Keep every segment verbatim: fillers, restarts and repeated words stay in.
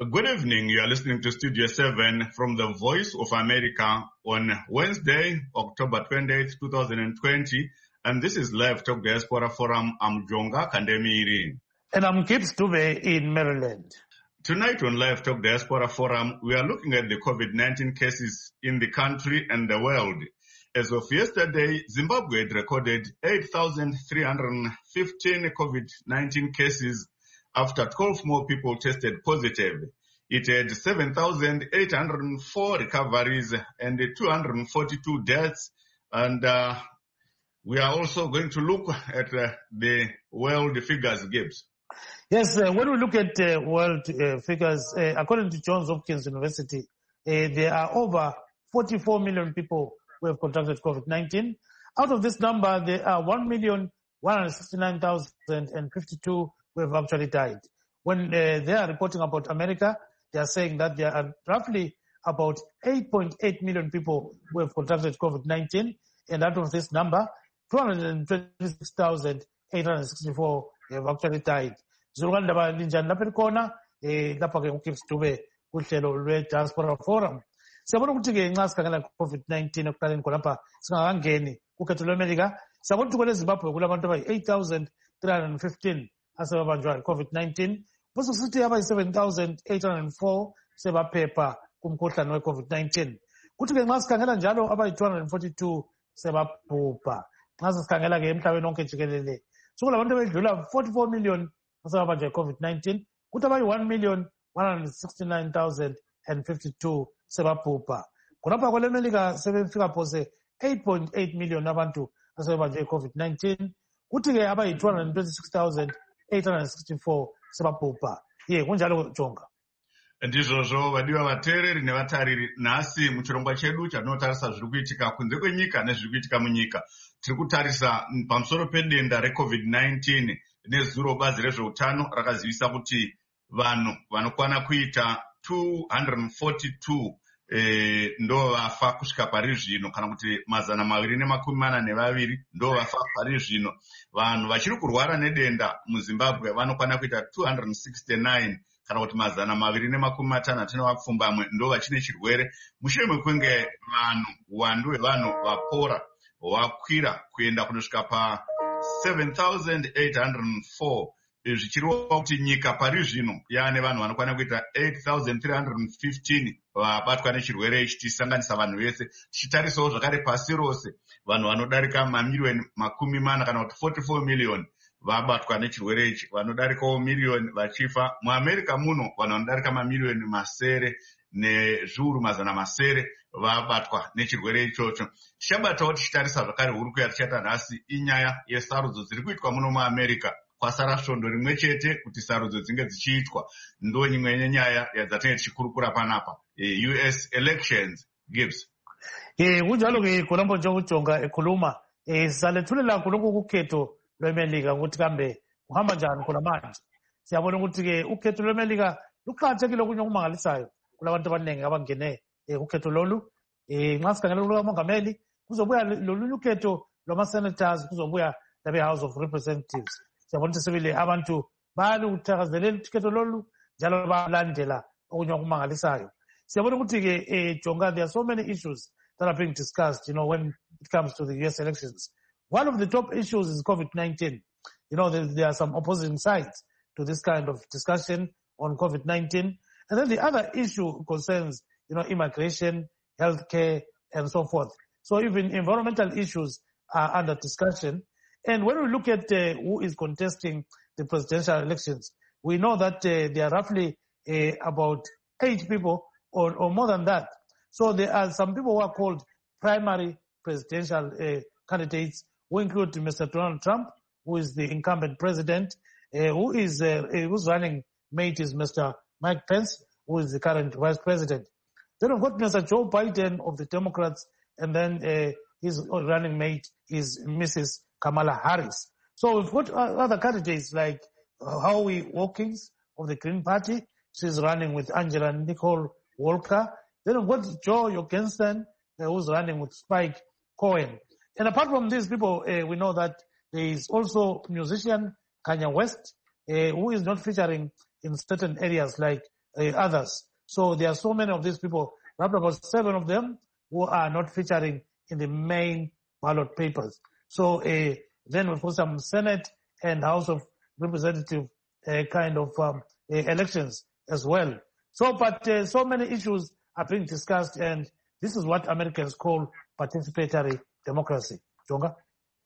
Good evening. You are listening to Studio seven from the Voice of America on Wednesday, October twentieth, twenty twenty. And this is Live Talk Diaspora Forum. I'm Jonga Kandemiri. And I'm Gibbs Dube in Maryland. Tonight on Live Talk Diaspora Forum, we are looking at the COVID nineteen cases in the country and the world. As of yesterday, Zimbabwe had recorded eight thousand three hundred fifteen COVID nineteen cases after twelve more people tested positive. It had seven thousand eight hundred four recoveries and two hundred forty-two deaths. And uh, we are also going to look at uh, the world figures, Gibbs. Yes, uh, when we look at uh, world uh, figures, uh, according to Johns Hopkins University, uh, there are over forty-four million people who have contracted COVID nineteen. Out of this number, there are one million one hundred sixty-nine thousand fifty-two who have actually died. When uh, they are reporting about America, they are saying that there are roughly about eight point eight million people who have contracted COVID nineteen. And out of this number, two hundred twenty-six thousand eight hundred sixty-four have actually died. Zuruganda ba linjani lapha ekhona eh lapha ke uKips Dube kuhlelo lwe-Diaspora Forum. Siyabona ukuthi ke nxa sikhangela COVID nineteen ekuqaleni khonapha singakangeni kukhetho lweMelika, siyabona ukuthi kweleZimbabwe kulabantu abayi eight thousand three hundred fifteen asebabanjwa yi-COVID nineteen. Bese kusithi abayi seven thousand eight hundred four sebaphepha kumkhuhlane we-COVID nineteen. Kuthi ke nxa sikhangela njalo abayi two hundred forty-two sebabhubha. Nxa sikhangela ke emhlabeni wonke jikelele, sokulabantu abedlula forty-four million asebabanjwa yi-COVID nineteen. Kuthi abayi one million one hundred sixty-nine thousand fifty-two sebabhubha. Khonapha kweleMelika sebefika phose eight point eight million abantu asebabanjwe yi-COVID nineteen. Kuthi ke abayi two hundred twenty-six thousand eight hundred sixty-four sebabhubha. Ye kunjalo Jonga. Ndizvozvo vadiwa vateereri nevatariri, nhasi muchirongwa chedu chatinotarisa zviri kuitika kunze kwenyika nezviri kuitika munyika. Tiri kutarisa pamusoro pedenda reCovid nineteen nezuro bazi rezveutano rakazivisa kuti vanhu vanokwana kuita two hundred forty-two eh, ndo vafa kusvika pari zvino, kana kuti mazana maviri nemakumi mana nevaviri ndo vafa pari zvino. Vanhu vachiri kurwara nedenda muZimbabwe vanokwana kuita two hundred sixty-nine, kana kuti mazana maviri nemakumi matanhatu nevapfumbamwe ndo vachine chirwere. Mushure mekunge vanhu uwandu hwevanhu vapora hwakwira kuenda kunosvika pa seven thousand eight hundred four, zvichireva kuti nyika pari zvino yaane vanhu vanokwana kuita eight thousand three hundred fifteen vabatwa nechirwere ichi, tichisanganisa vanhu vese. Tichitarisawo zvakare pasi rose vanhu vanodarika mamiliyoni makumi mana kana kuti forty-four million vabatwa nechirwere ichi, vanodarikawo miliyoni vachifa. MuAmerica muno vanhu vanodarika mamiliyoni masere nezviuru mazana masere vabatwa nechirwere ichocho. Tichabatawo tichitarisa zvakare huri kuya tichata nhasi inyaya yesarudzo dziri kuitwa muno muAmerica. Kwasara svondo rimwe chete kuti sarudzo dzinge dzichiitwa. Ndo imwe yenyaya yadzatinenge tichikurukura panapa, U S elections. Gibbs. Eh kunjalo ke khonapho njengoJonga ekhuluma eh salethulela kuloko kukhetho lweMelika ukuthi kambe uhamba njani khona manje. Siyabona ukuthi ke ukhetho lweMelika luqhathekile kunye okumangalisayo kulabantu abaningi abangene eh ukhetho lolu. Eh nxa sikhangela umongameli kuzobuya lolu ukhetho lwama-senators, kuzobuya labe House of Representatives. Siyabona ukuthi sibili abantu bali ukuthakazelela ukhetho lolu njalo balandela okunye okumangalisayo. Siyabona ukuthi ke eh Jonga, there are so many issues that are being discussed, you know, when it comes to the U S elections. One of the top issues is COVID nineteen. You know, there, there are some opposing sides to this kind of discussion on COVID nineteen. And then the other issue concerns, you know, immigration, healthcare, and so forth. So even environmental issues are under discussion. And when we look at uh, who is contesting the presidential elections, we know that uh, there are roughly uh, about eight people or, or more than that. So there are some people who are called primary presidential uh, candidates, who include Mister Donald Trump, who is the incumbent president, uh, who is uh, whose running mate is Mister Mike Pence, who is the current vice president. Then we've got Mister Joe Biden of the Democrats, and then uh, his running mate is Missus Kamala Harris. So we've got other candidates like uh, Howie Hawkins of the Green Party. She's running with Angela Nicole Walker. Then we've got Joe Jorgensen, uh, who's running with Spike Cohen. And apart from these people, uh, we know that there is also musician Kanye West, uh, who is not featuring in certain areas like uh, others. So there are so many of these people, roughly about seven of them, who are not featuring in the main ballot papers. So uh, then we put some Senate and House of Representative uh, kind of um, uh, elections as well. So, but uh, so many issues are being discussed, and this is what Americans call participatory democracy. Jonga?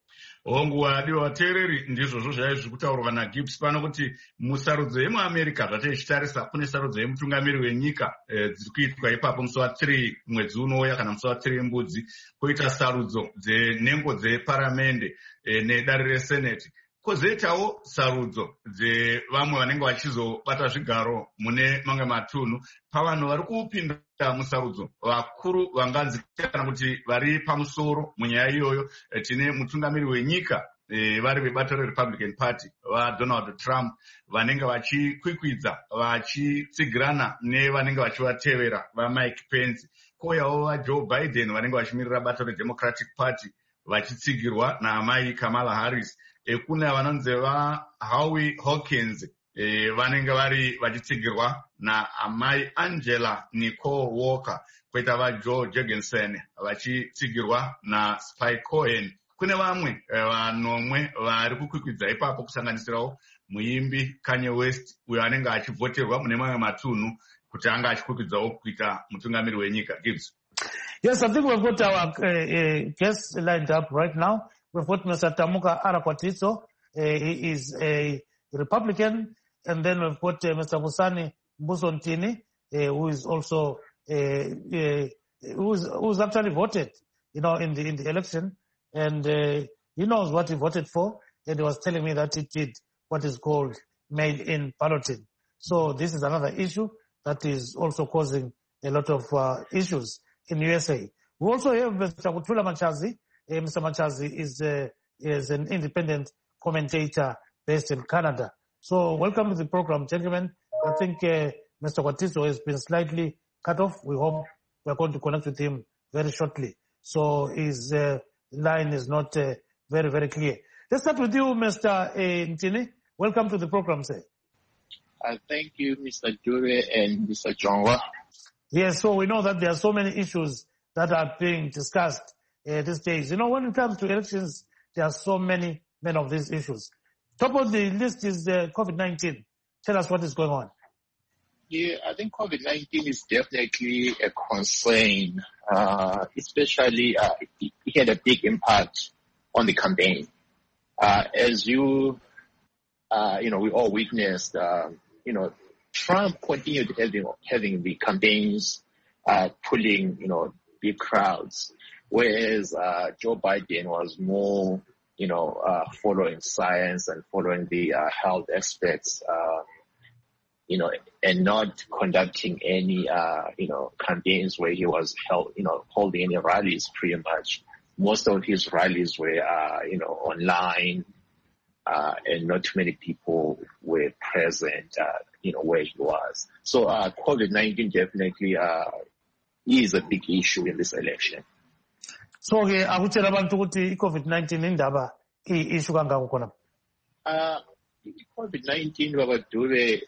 Onguwa dio watereri ndizvo zvaiva zviri kutaurwa naGibbs pano kuti musarudzo yemuAmerica zvatichitarisa kune sarudzo yemutungamiri wenyika dziri kuitwa ipapo musi wathiri mwedzi unouya kana musi wathiri mbudzi, koita sarudzo dzenhengo dzeparamende nedare reseneti, kozoitawo sarudzo dzevamwe vanenge vachizobata zvigaro mune mamwe matunhu. Pavanhu vari kupinda musarudzo vakuru vanganzi kana kuti vari pamusoro munyaya iyoyo, tine mutungamiri wenyika vari vebato reRepublican Party vaDonald Trump vanenge vachikwikwidza vachitsigirana nevanenge vachivatevera vaMike Pence, kouyawo vaJoe Biden vanenge vachimirira bato reDemocratic Party vachitsigirwa naamai Kamala Harris. Kune vanonzi vaHowie Hawkins vanenge vari vachitsigirwa naamai Angela Nicole Walker, kwoita vaJoe Jorgensen vachitsigirwa naSpike Cohen. Kune vamwe vanomwe vari kukwikwidza ipapo kusanganisirawo muimbi Kanye West uyo anenge achivhoterwa mune mamwe matunhu kuti anga achikwikwidzwawo kuita mutungamiri wenyika. Gibbs. Yes, I think we've got our uh, uh, guests lined up right now. We've got Mister Tamuka Arakwatiso. Uh, he is a Republican. And then we've got uh, Mister Musani Mbusontini, uh, who is also, uh, uh, who's, who's actually voted, you know, in the, in the election. And uh, he knows what he voted for. And he was telling me that he did what is called mail-in balloting. So this is another issue that is also causing a lot of uh, issues in U S A. We also have Mister Kuthula Machazi. Uh, Mister Machazi is, uh, is an independent commentator based in Canada. So welcome to the program, gentlemen. I think uh, Mister Kwatiso has been slightly cut off. We hope we're going to connect with him very shortly. So his uh, line is not uh, very, very clear. Let's start with you, Mister Uh, Ntini. Welcome to the program, sir. Uh, thank you, Mister Dure and Mister Jonga. Yes, so we know that there are so many issues that are being discussed uh, these days. You know, when it comes to elections, there are so many, many of these issues. Top of the list is uh, COVID nineteen. Tell us what is going on. Yeah, I think COVID nineteen is definitely a concern, uh, especially uh, it, it had a big impact on the campaign. Uh, as you, uh, you know, we all witnessed, uh, you know, Trump continued having, having the campaigns uh, pulling, you know, big crowds, whereas uh, Joe Biden was more, you know, uh, following science and following the uh, health aspects, uh, you know, and not conducting any, uh, you know, campaigns where he was held, you know, holding any rallies pretty much. Most of his rallies were, uh, you know, online, uh, and not too many people were present, uh, you know, where he was. So, uh, COVID nineteen definitely, uh, is a big issue in this election. So, ke akutshela abantu ukuthi iCovid nineteen indaba issue kangaka khona. Uh, iCovid nineteen babadube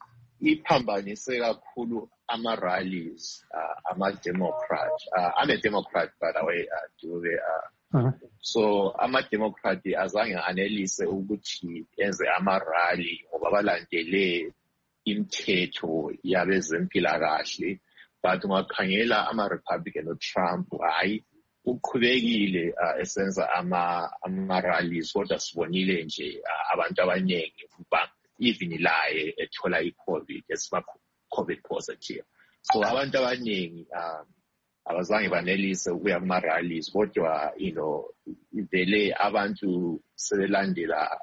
iphambanise kakhulu ama-rallies, uh, ama-Democrat. Uh, I'm a Democrat, by the way, uh, Dube. Uh, uh-huh. So, ama-Democrat azange anelise ukuthi enze ama-rally ngoba balandele imithetho yabezempilakahle. But ungakhangela ama-Republican uTrump, hayi, uqhubekile uh, esenza ama ama rallies kodwa sibonile nje uh, abantu abaningi kuba even laye ethola iCovid esiba COVID positive. So abantu abaningi um abazange banelise ukuya kuma rallies kodwa you know vele abantu sebelandela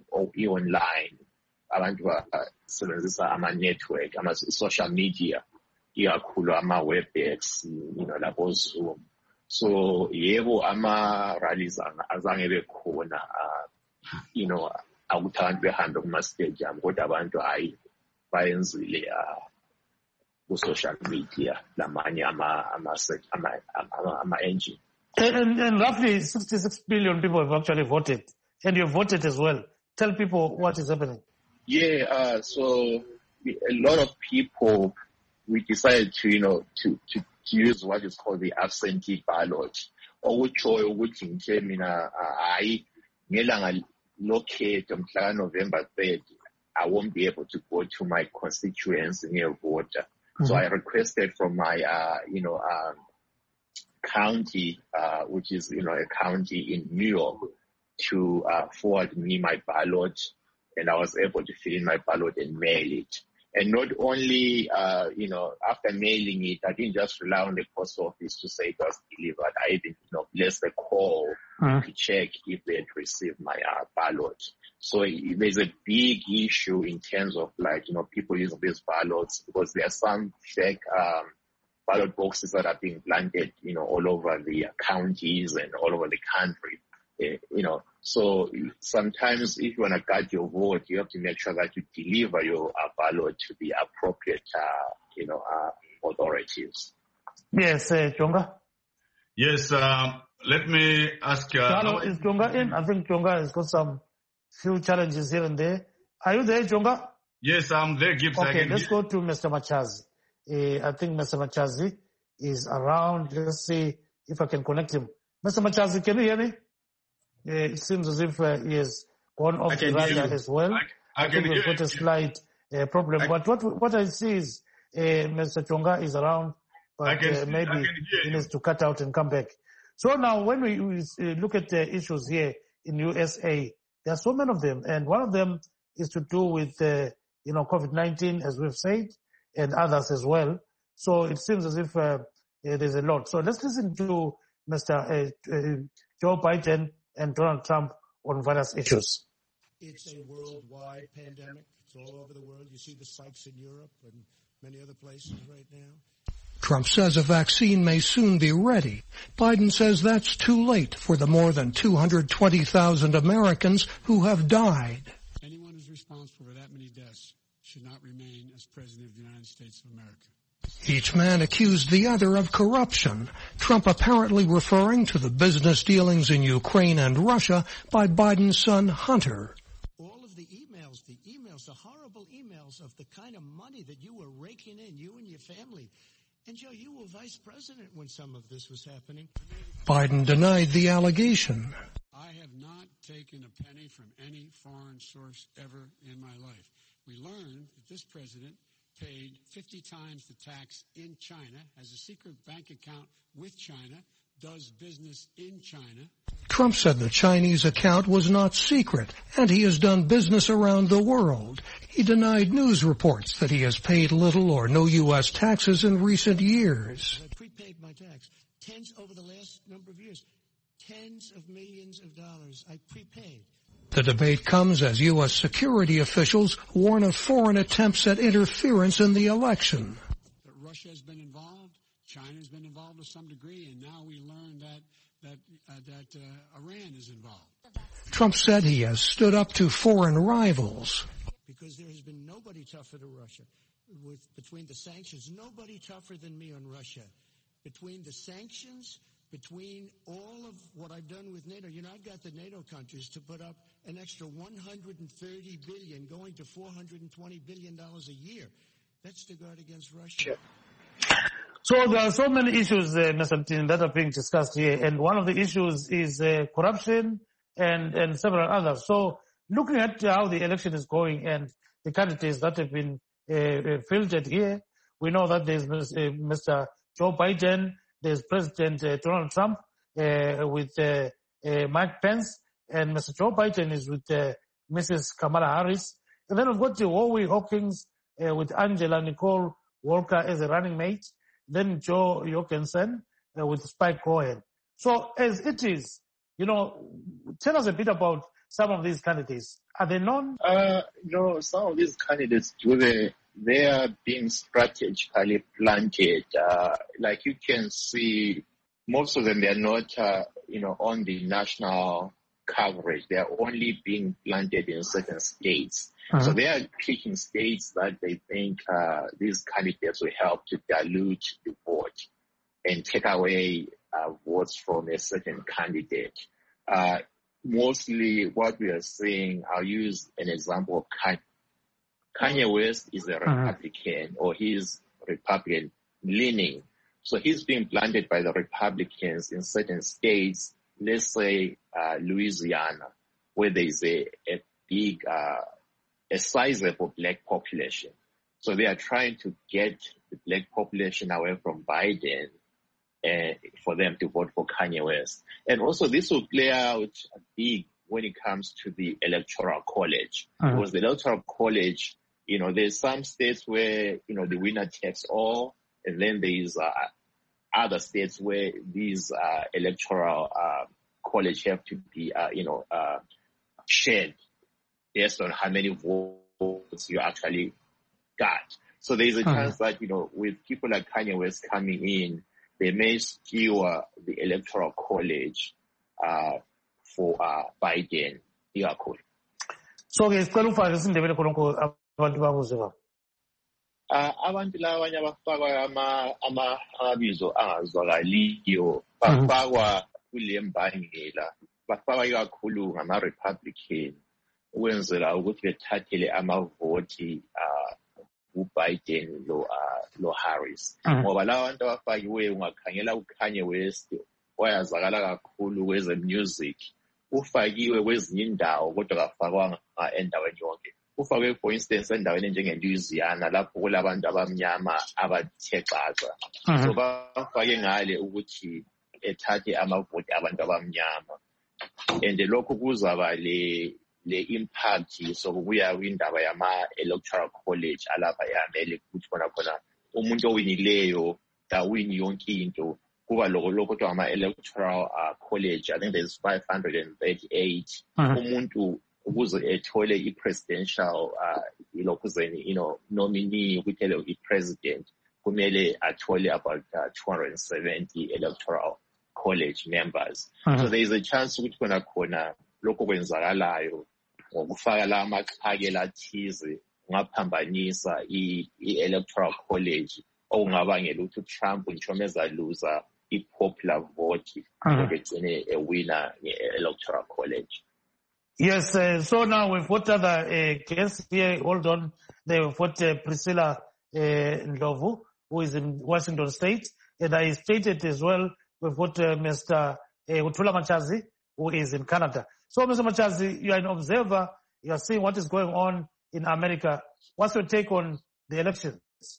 online, abantu basebenzisa ama network, ama social media, ikakhulu ama WebEx, you know, labo Zoom. So yebo ama rallies azange bekhona, uh, you know, akuthi abantu behambe kuma stadium kodwa abantu hayi bayenzile uh, ku social media lamanye ama ama ama ama engine. And, and roughly sixty-six billion people have actually voted, and you voted as well. Tell people what is happening. Yeah, uh, so a lot of people, we decided to, you know, to, to, to use what is called the absentee ballot. Okutshoyo ukuthi ngithe mina hayi ngelanga lokhetho mhla November third, I won't be able to go to my constituency near voter. Mm-hmm. So I requested from my, uh, you know, um, county, uh, which is, you know, a county in New York, to uh, forward me my ballot, and I was able to fill in my ballot and mail it. And not only, uh, you know, after mailing it, I didn't just rely on the post office to say it was delivered. I even, you know, placed a call mm. to check if they had received my uh, ballot. So there's a big issue in terms of, like, you know, people using these ballots, because there are some fake um, ballot boxes that are being planted, you know, all over the counties and all over the country. Uh, you know, so sometimes if you want to guard your vote, you have to make sure that you deliver your uh, ballot to the appropriate, uh, you know, uh, authorities. Yes, uh, Chonga. Yes, um, let me ask you. Uh, is Chonga in? I think Chonga has got some few challenges here and there. Are you there, Chonga? Yes, I'm there, Gibbs. Okay, let's go to Mister Machazi. Uh, I think Mister Machazi is around. Let's see if I can connect him. Mister Machazi, can you hear me? Uh, it seems as if uh, he has gone off the radar as well. I, I, I think we've got a slight uh, problem. I, but what what I see is uh, Mister Chonga is around, but can, uh, maybe he needs to cut out and come back. So now when we, we uh, look at the issues here in U S A, there are so many of them, and one of them is to do with uh, you know COVID nineteen, as we've said, and others as well. So it seems as if uh, uh, there's a lot. So let's listen to Mister Uh, uh, Joe Biden and Donald Trump on various issues. It's a worldwide pandemic. It's all over the world. You see the spikes in Europe and many other places right now. Trump says a vaccine may soon be ready. Biden says that's too late for the more than two hundred twenty thousand Americans who have died. Anyone who's responsible for that many deaths should not remain as President of the United States of America. Each man accused the other of corruption, Trump apparently referring to the business dealings in Ukraine and Russia by Biden's son Hunter. All of the emails, the emails, the horrible emails of the kind of money that you were raking in, you and your family. And Joe, you were vice president when some of this was happening. Biden denied the allegation. I have not taken a penny from any foreign source ever in my life. We learned that this president paid fifty times the tax in China, has a secret bank account with China, does business in China. Trump said the Chinese account was not secret, and he has done business around the world. He denied news reports that he has paid little or no U S taxes in recent years. I prepaid my tax. Tens over the last number of years. Tens of millions of dollars I prepaid. The debate comes as U S security officials warn of foreign attempts at interference in the election. But Russia has been involved, China has been involved to some degree, and now we learn that that uh, that uh, Iran is involved. Trump said he has stood up to foreign rivals. Because there has been nobody tougher to Russia. With between the sanctions, nobody tougher than me on Russia. Between the sanctions, between all of what I've done with NATO, you know, I've got the NATO countries to put up an extra one hundred thirty billion dollars going to four hundred twenty billion dollars a year. That's to guard against Russia. So there are so many issues, uh, Mister Mtini, that are being discussed here, and one of the issues is uh, corruption and, and several others. So looking at how the election is going and the candidates that have been uh, filtered here, we know that there's uh, Mister Joe Biden, there's President uh, Donald Trump uh, with uh, uh, Mike Pence, and Mister Joe Biden is with uh, Missus Kamala Harris. And then we've got the Huawei Hawkins uh, with Angela Nicole Walker as a running mate. Then Joe Jorgensen uh, with Spike Cohen. So as it is, you know, tell us a bit about some of these candidates. Are they known? Uh, no, some of these candidates, do they, they are being strategically planted. Uh, like you can see, most of them, they are not, uh, you know, on the national coverage. They are only being planted in certain states. Uh-huh. So they are picking states that they think uh, these candidates will help to dilute the vote and take away uh, votes from a certain candidate. Uh, mostly what we are seeing, I'll use an example of Kanye West is a Republican, or he's Republican leaning. So he's being blinded by the Republicans in certain states, let's say uh, Louisiana, where there's a, a big, uh, a sizable black population. So they are trying to get the black population away from Biden and for them to vote for Kanye West. And also this will play out big when it comes to the Electoral College. Uh-huh. Because the Electoral College, you know, there's some states where, you know, the winner takes all, and then there's uh, other states where these uh, Electoral uh, College have to be, uh, you know, uh, shared based on how many votes you actually got. So there's a uh-huh. chance that, you know, with people like Kanye West coming in, they may skewer the Electoral College uh, for uh, Biden. Yeah, cool. So ke sicela ufake isindebele khonokho abantu babuze baba. Ah abantu labanye abafakwa ama ama amabizo angazwakaliyo bafakwa kule mbangela, bafakwa kakhulu ngama Republican ukwenzela ukuthi bethathele amavoti ah uBiden lo uh, lo Harris. Ngoba la bantu abafakiwe ungakhangela uKanye West wayazakala kakhulu kweze music, ufakiwe kwezinye indawo kodwa kafakwanga endaweni yonke. Ufakwe for instance endaweni njenge Louisiana lapho kulabantu abamnyama abathe xaxa. So bafake ngale ukuthi ethathe amavoti abantu abamnyama. And lokho kuzaba le le impact sokubuya kwindaba yama Electoral College alapha yamele ukuthi bona khona umuntu owinileyo da win yonke into kuba lokho lokho to ama Electoral uh, College. I think there's five hundred thirty-eight uh-huh. umuntu ukuze ethole i-presidential uh, ilokuzeni you know nominee ukuthi lo i-president kumele athole about uh, two hundred seventy Electoral College members. Uh-huh. So there is a chance ukuthi khona khona lokho kwenzakalayo ngokufaka la amaqhakela athize ngaphambanisa i-Electoral College okungabangela ukuthi Trump ngisho ezaluza i-popular vote begcine a winner nge-Electoral College. Yes, uh, so now we've got other uh, guests here. Hold on. They've got uh, Priscilla uh, Ndlovu, who is in Washington State. And I stated as well, we've got uh, Mister Uh, Utula Machazi, who is in Canada. So, Mister Machazi, you are an observer. You are seeing what is going on in America. What's your take on the elections?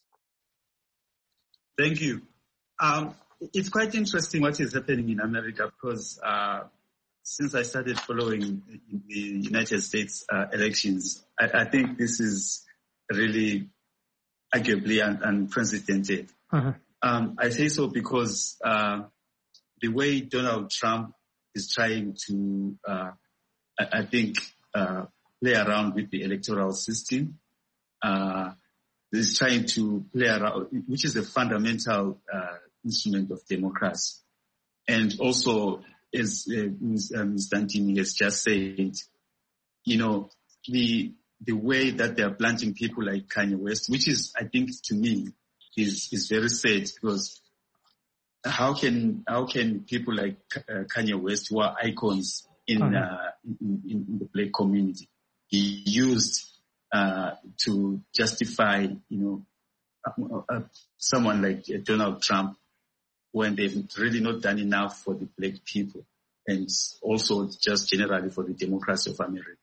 Thank you. Um, it's quite interesting what is happening in America because uh, since I started following the United States uh, elections, I, I think this is really arguably un- unprecedented. Uh-huh. Um, I say so because uh, the way Donald Trump is trying to, uh, I, I think, uh, play around with the electoral system. Uh, is trying to play around, which is a fundamental uh, instrument of democracy. And also, as uh, Mister Stantini has just said, you know, the the way that they are planting people like Kanye West, which is, I think, to me, is is very sad because how can how can people like uh, Kanye West, who are icons in, uh-huh. uh, in, in in the black community, be used uh, to justify, you know, uh, uh, someone like uh, Donald Trump when they've really not done enough for the black people and also just generally for the democracy of America.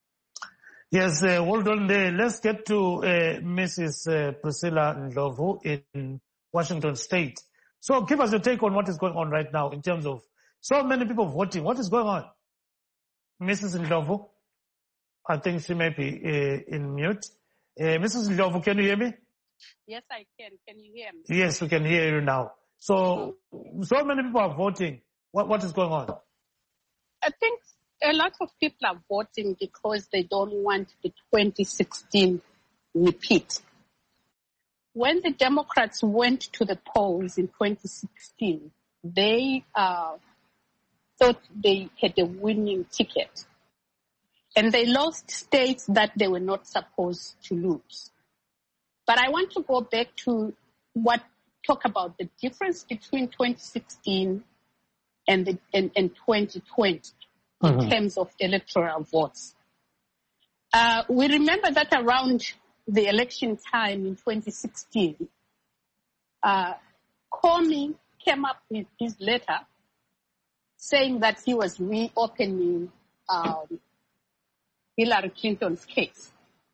Yes, uh, hold on there. Let's get to uh, Missus Uh, Priscilla Ndlovu in Washington State. So give us your take on what is going on right now in terms of so many people voting. What is going on? Missus Ndlovu, I think she may be uh, in mute. Uh, Missus Ndlovu, can you hear me? Yes, I can. Can you hear me? Yes, we can hear you now. So, so many people are voting. What, what is going on? I think a lot of people are voting because they don't want the twenty sixteen repeat. When the Democrats went to the polls in twenty sixteen, they uh, thought they had a winning ticket. And they lost states that they were not supposed to lose. But I want to go back to what talk about the difference between twenty sixteen and the and, and twenty twenty uh-huh. in terms of electoral votes. Uh, we remember that around the election time in twenty sixteen, uh, Comey came up with his letter saying that he was reopening um, Hillary Clinton's case.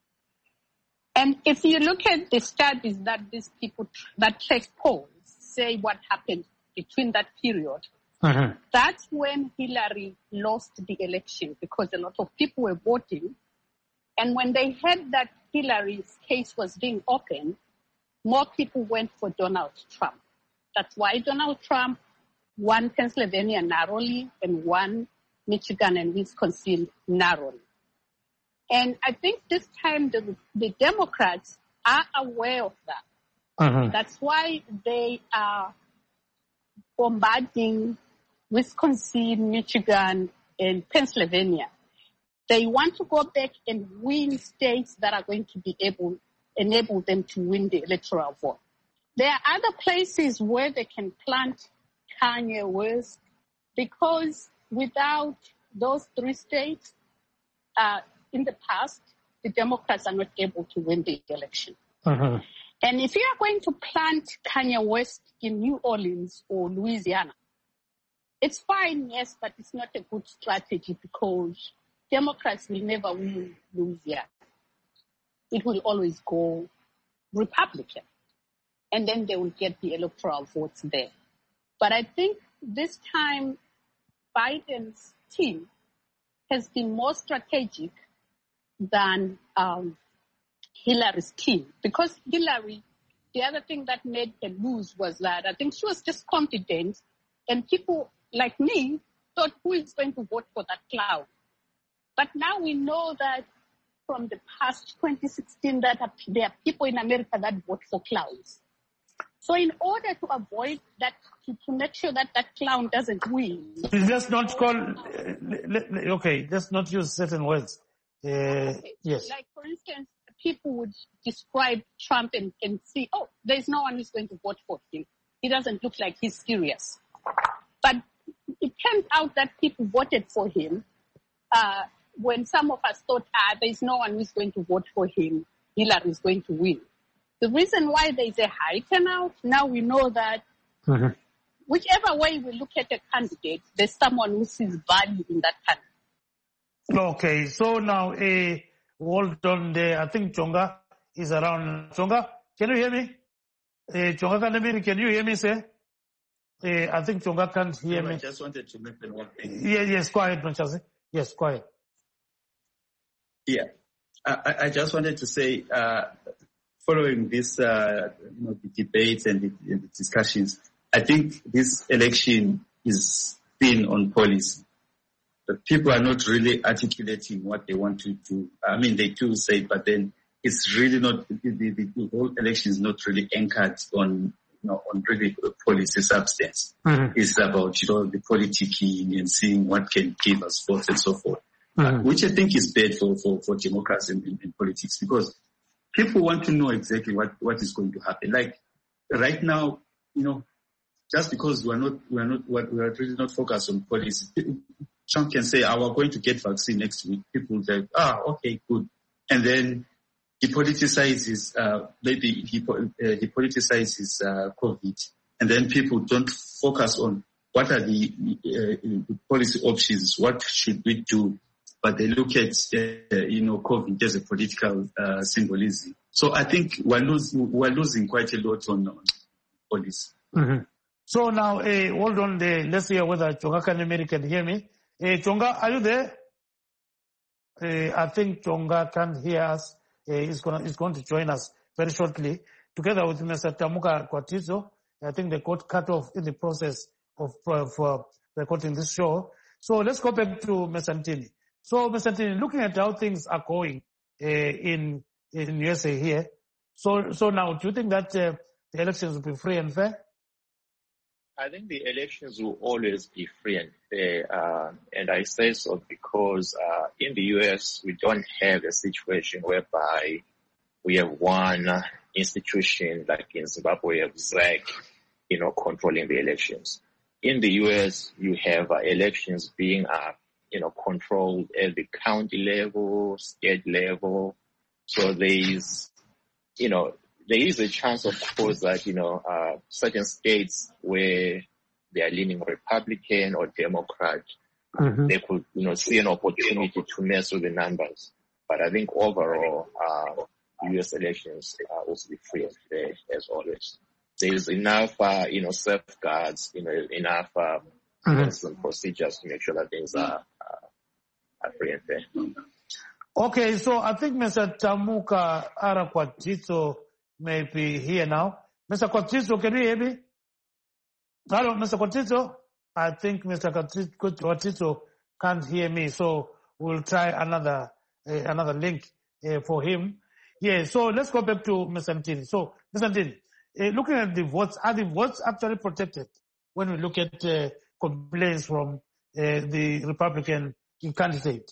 And if you look at the studies that these people that track polls say what happened between that period, uh-huh. that's when Hillary lost the election because a lot of people were voting. And when they heard that Hillary's case was being opened, more people went for Donald Trump. That's why Donald Trump won Pennsylvania narrowly and won Michigan and Wisconsin narrowly. And I think this time the, the Democrats are aware of that. Uh-huh. That's why they are bombarding Wisconsin, Michigan, and Pennsylvania. They want to go back and win states that are going to be able, enable them to win the electoral vote. There are other places where they can plant Kanye West because without those three states, uh, in the past, the Democrats are not able to win the election. Uh-huh. And if you are going to plant Kanye West in New Orleans or Louisiana, it's fine, yes, but it's not a good strategy because Democrats will never win Louisiana. It will always go Republican. And then they will get the electoral votes there. But I think this time Biden's team has been more strategic than um, Hillary's team. Because Hillary, the other thing that made her lose was that I think she was just confident, and people like me thought, who is going to vote for that clown? But now we know that from the past twenty sixteen that there are people in America that vote for clowns. So in order to avoid that, to, to make sure that that clown doesn't win. Let's not call, uh, okay, let's not use certain words. Uh, yes. Like, for instance, people would describe Trump and, and see, oh, there's no one who's going to vote for him. He doesn't look like he's serious. But it turns out that people voted for him uh, when some of us thought, ah, there's no one who's going to vote for him. Hillary is going to win. The reason why there's a high turnout, now we know that mm-hmm. whichever way we look at a candidate, there's someone who sees value in that candidate. Okay, so now, uh, hold on there. I think Chonga is around. Chonga, can you hear me? Uh, Chonga Kandemiri, can you hear me, sir? Uh, I think Chonga can't hear no, me. I just wanted to make the one thing. Yeah, yes, quiet, Manchase. Yes, quiet. Yeah, I, I just wanted to say, uh, following this, uh, you know, the debates and the, and the discussions, I think this election is thin on policy. The people are not really articulating what they want to do. I mean, they do say, but then it's really not, the, the, the whole election is not really anchored on, you know, on really policy substance. Mm-hmm. It's about, you know, the politicking and seeing what can give us votes and so forth, mm-hmm. uh, which I think is bad for, for, for democracy and, and, and politics because people want to know exactly what, what is going to happen. Like right now, you know, just because we are not, we are not, we are really not focused on policy. Trump can say, oh, we're going to get vaccine next week. People will say, ah, okay, good. And then he politicizes, uh, maybe he, uh, he politicizes, uh, COVID. And then people don't focus on what are the, uh, the policy options, what should we do? But they look at, uh, you know, COVID as a political, uh, symbolism. So I think we're losing, we're losing quite a lot on, on policy. Mm-hmm. So now, uh, hold on there. Let's hear whether Chonga Kandemiri can hear me. Uh, Chonga, are you there? Uh, I think Chonga can't hear us. Uh, he's, gonna, he's going to join us very shortly. Together with Mister Tamuka Kwatizo, I think they got cut off in the process of uh, for recording this show. So let's go back to Mister Ntini. So Mister Ntini, looking at how things are going uh, in in U S A here, so so now, do you think that uh, the elections will be free and fair? I think the elections will always be free and fair, uh, and I say so because uh, in the U S we don't have a situation whereby we have one institution like in Zimbabwe, of Z A C, you know, controlling the elections. In the U S you have uh, elections being, uh, you know, controlled at the county level, state level. So there is you know, there is a chance, of course, that, you know, uh, certain states where they are leaning Republican or Democrat, mm-hmm. they could, you know, see an opportunity to mess with the numbers. But I think overall, uh, U S elections uh, will be free and fair as always. There is enough, uh, you know, safeguards, you know, enough uh, mm-hmm. procedures to make sure that things are, uh, are free and fair. Okay, so I think Mister Tamuka Arakwatiso may be here now. Mister Kwatiso, can you hear me? Hello, Mister Kwatiso? I think Mister Kwatiso can't hear me, so we'll try another uh, another link uh, for him. Yeah, so let's go back to Mister Ntini. So, Mister Ntini, uh, looking at the votes, are the votes actually protected when we look at uh, complaints from uh, the Republican candidate?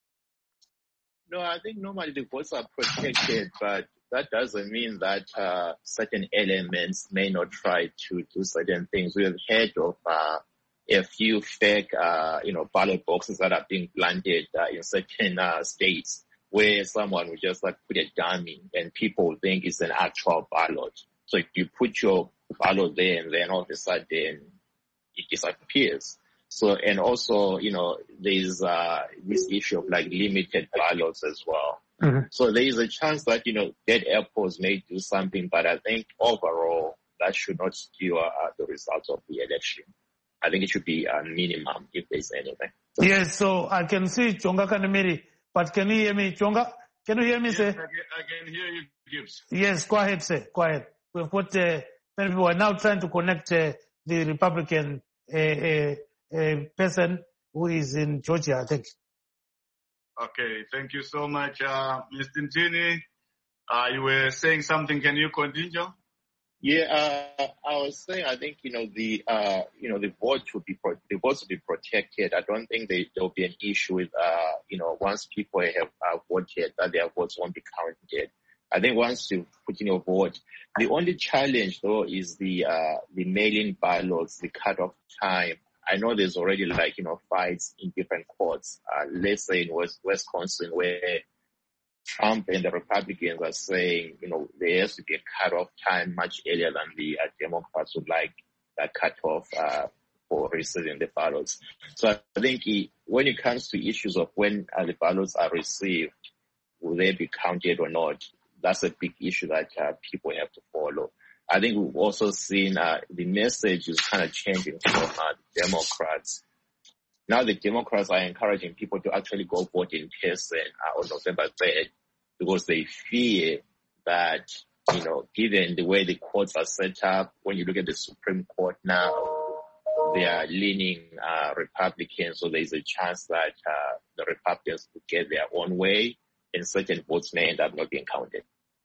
No, I think normally the votes are protected, but that doesn't mean that uh, certain elements may not try to do certain things. We have heard of uh, a few fake, uh, you know, ballot boxes that are being planted uh, in certain uh, states where someone will just like put a dummy and people think it's an actual ballot. So you put your ballot there and then all of a sudden it disappears. So, and also, you know, there's uh, this issue of like limited ballots as well. Mm-hmm. So there is a chance that, you know, dead airports may do something, but I think overall that should not skew uh, the results of the election. I think it should be a minimum if there's anything. Yes, so I can see Chonga Kanamiri, but can you hear me, Chonga? Can you hear me, yes, sir? I can, I can hear you, Gibbs. Yes, go ahead, sir. Go ahead. We've got uh, many people are now trying to connect uh, the Republican uh, uh, a person who is in Georgia, I think. Okay, thank you so much, uh, Mister Ntini. Uh, you were saying something. Can you continue? Yeah, uh, I was saying, I think, you know, the, uh, you know, the vote should be, pro- the votes should be protected. I don't think they, there'll be an issue with, uh, you know, once people have uh, voted, that their votes won't be counted. I think once you put in your vote, the only challenge though is the, uh, the mail-in ballots, the cutoff time. I know there's already like, you know, fights in different courts. Uh, let's say in West, Wisconsin where Trump and the Republicans are saying, you know, there has to be a cutoff time much earlier than the uh, Democrats would like that cutoff uh, for receiving the ballots. So I think he, when it comes to issues of when uh, the ballots are received, will they be counted or not? That's a big issue that uh, people have to follow. I think we've also seen uh, the message is kind of changing from uh, the Democrats. Now the Democrats are encouraging people to actually go vote in person uh, on November third because they fear that, you know, given the way the courts are set up, when you look at the Supreme Court now, they are leaning uh, Republican, so there's a chance that uh, the Republicans will get their own way and certain votes may end up not being counted.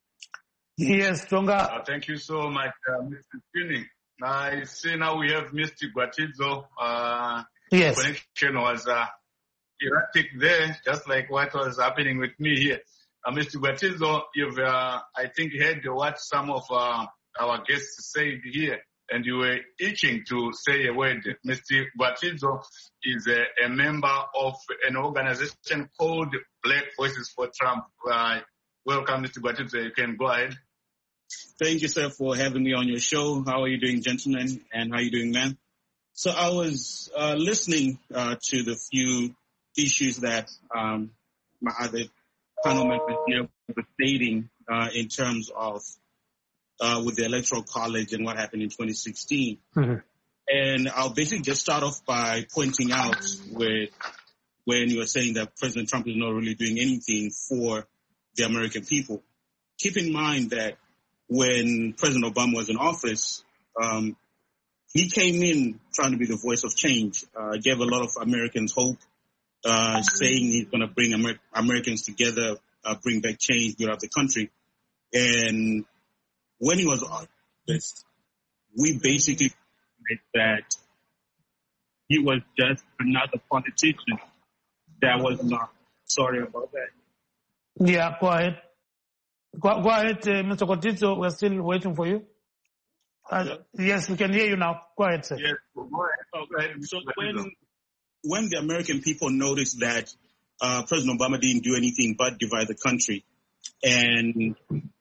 Yes, Chonga. Uh, thank you so much, uh, Mister Ntini. I see now we have Mister Gwatidzo. Uh, yes. The connection was uh, erratic there, just like what was happening with me here. Uh, Mister Gwatidzo, you've, uh, I think, heard what some of uh, our guests said here, and you were itching to say a word. Mister Gwatidzo is a, a member of an organization called Black Voices for Trump. Uh, welcome, Mister Gwatidzo. You can go ahead. Thank you, sir, for having me on your show. How are you doing, gentlemen? And how are you doing, man? So I was uh, listening uh, to the few issues that um, my other panel members here were stating uh, in terms of uh, with the Electoral College and what happened in twenty sixteen. Mm-hmm. And I'll basically just start off by pointing out where when you were saying that President Trump is not really doing anything for the American people. Keep in mind that when President Obama was in office, um, he came in trying to be the voice of change, uh, gave a lot of Americans hope, uh, saying he's going to bring Amer- Americans together, uh, bring back change, build up the country. And when he was on this, we basically said that he was just another politician that was not sorry about that. Yeah, go ahead. Go, go ahead, uh, Mister Gwatidzo. We're still waiting for you. Uh, yes, we can hear you now. Go ahead, sir. Yes, go ahead. Go ahead. So when, when the American people noticed that uh, President Obama didn't do anything but divide the country, and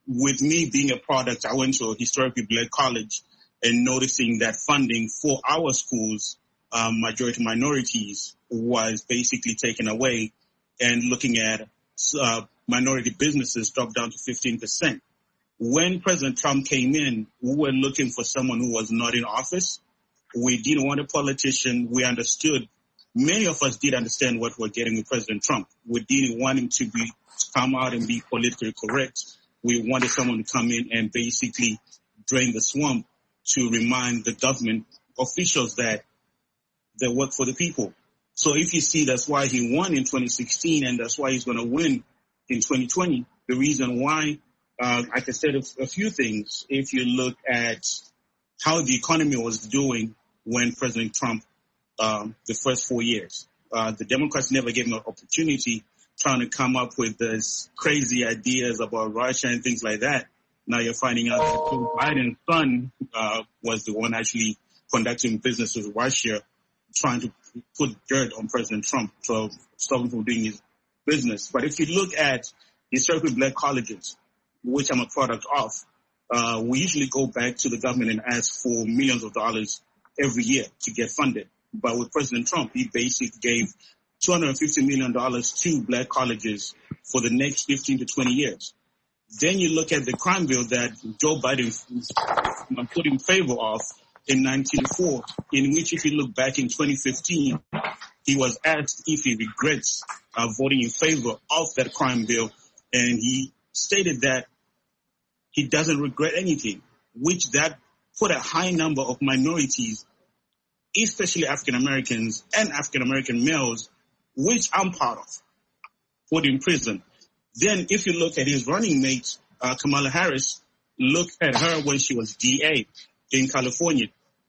with me being a product, I went to a historically black college and noticing that funding for our schools, um, majority minorities, was basically taken away, and looking at uh, minority businesses dropped down to fifteen percent. When President Trump came in, we were looking for someone who was not in office. We didn't want a politician. We understood, many of us did understand what we're getting with President Trump. We didn't want him to be come out and be politically correct. We wanted someone to come in and basically drain the swamp, to remind the government officials that they work for the people. So if you see, that's why he won in twenty sixteen, and that's why he's going to win in twenty twenty. The reason why, uh, like I said, a, a few things. If you look at how the economy was doing when President Trump, um, the first four years, uh, the Democrats never gave him an opportunity, trying to come up with these crazy ideas about Russia and things like that. Now you're finding out that Joe Biden's son uh, was the one actually conducting business with Russia, trying to put dirt on President Trump to stop him from doing his business. But if you look at historically black colleges, which I'm a product of, uh, we usually go back to the government and ask for millions of dollars every year to get funded. But with President Trump, he basically gave two hundred fifty million dollars to black colleges for the next fifteen to twenty years. Then you look at the crime bill that Joe Biden put in favor of in nineteen ninety-four, in which, if you look back in twenty fifteen, he was asked if he regrets uh, voting in favor of that crime bill, and he stated that he doesn't regret anything, which that put a high number of minorities, especially African Americans and African American males, which I'm part of, put in prison. Then if you look at his running mate, uh, Kamala Harris, look at her when she was D A in California.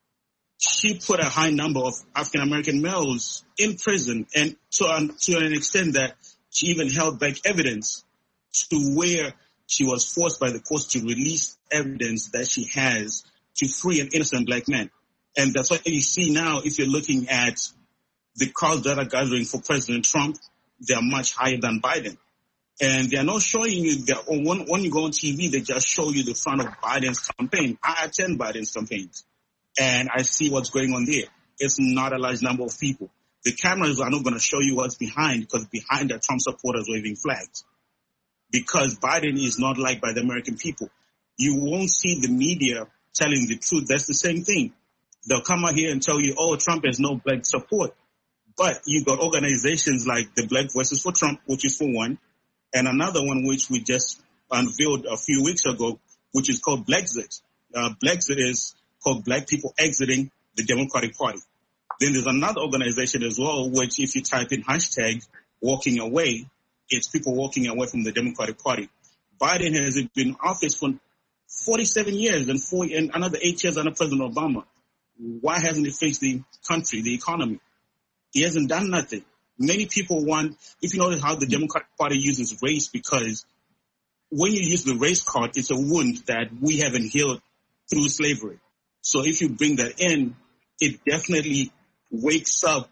She put a high number of African-American males in prison, and to, um, to an extent that she even held back evidence to where she was forced by the courts to release evidence that she has to free an innocent black man. And that's what you see now if you're looking at the crowds that are gathering for President Trump, they are much higher than Biden. And they're not showing you that when, when you go on T V, they just show you the front of Biden's campaign. I attend Biden's campaigns, and I see what's going on there. It's not a large number of people. The cameras are not going to show you what's behind, because behind are Trump supporters waving flags. Because Biden is not liked by the American people. You won't see the media telling the truth. That's the same thing. They'll come out here and tell you, oh, Trump has no black support. But you've got organizations like the Black Voices for Trump, which is for one, and another one which we just unveiled a few weeks ago, which is called Blexit. Uh, Blexit is called Black People Exiting the Democratic Party. Then there's another organization as well, which if you type in hashtag walking away, it's people walking away from the Democratic Party. Biden has been in office for forty-seven years and, four, and another eight years under President Obama. Why hasn't he fixed the country, the economy? He hasn't done nothing. Many people want, if you notice how the Democratic Party uses race, because when you use the race card, it's a wound that we haven't healed through slavery. So if you bring that in, it definitely wakes up